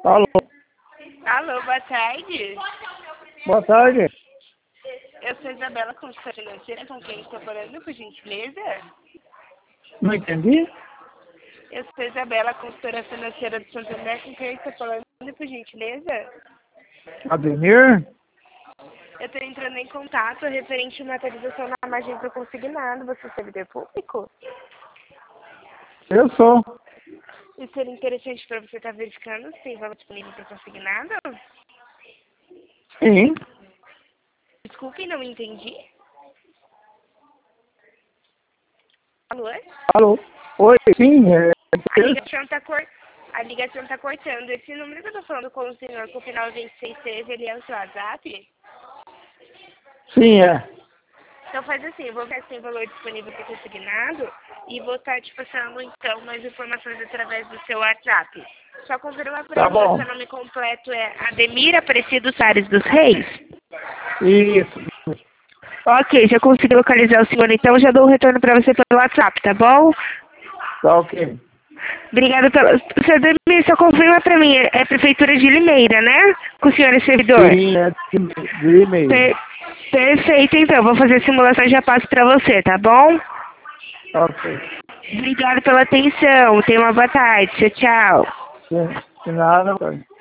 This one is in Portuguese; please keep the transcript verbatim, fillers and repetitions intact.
Alô, Alô, boa tarde. boa tarde. Eu sou Isabela, consultora financeira, com quem estou falando, por gentileza? Não entendi? Eu sou Isabela, consultora financeira do Santander, com quem estou falando, por gentileza? Ademir? Eu estou entrando em contato referente a uma atualização na margem para o consignado. Você é servidor público? Eu sou. Isso seria interessante para você estar verificando se tem valor disponível para consignado? Sim. Desculpe, não entendi. Alô? Alô? Oi, sim, é... A ligação está cor... A ligação tá cortando. Esse número que eu estou falando com o senhor, com o final vinte e seis treze, ele é o seu WhatsApp? Sim, é. Então faz assim, eu vou ver se tem valor disponível para consignado e vou estar te passando então mais informações através do seu WhatsApp. Só confirma para Tá mim, o bom. seu nome completo é Ademir Aparecido Soares dos Reis? Isso. Ok, já consegui localizar o senhor, então já dou um retorno para você pelo WhatsApp, tá bom? Tá ok. Obrigada pelo... Seu Ademir, só confirma para mim, é Prefeitura de Limeira, né? Com o senhor é servidor? Sim, é de, de e-mail. Per... Perfeito, então, vou fazer a simulação e já passo para você, tá bom? Ok. Obrigada pela atenção. Tenha uma boa tarde. Tchau, tchau. De, de nada, pai.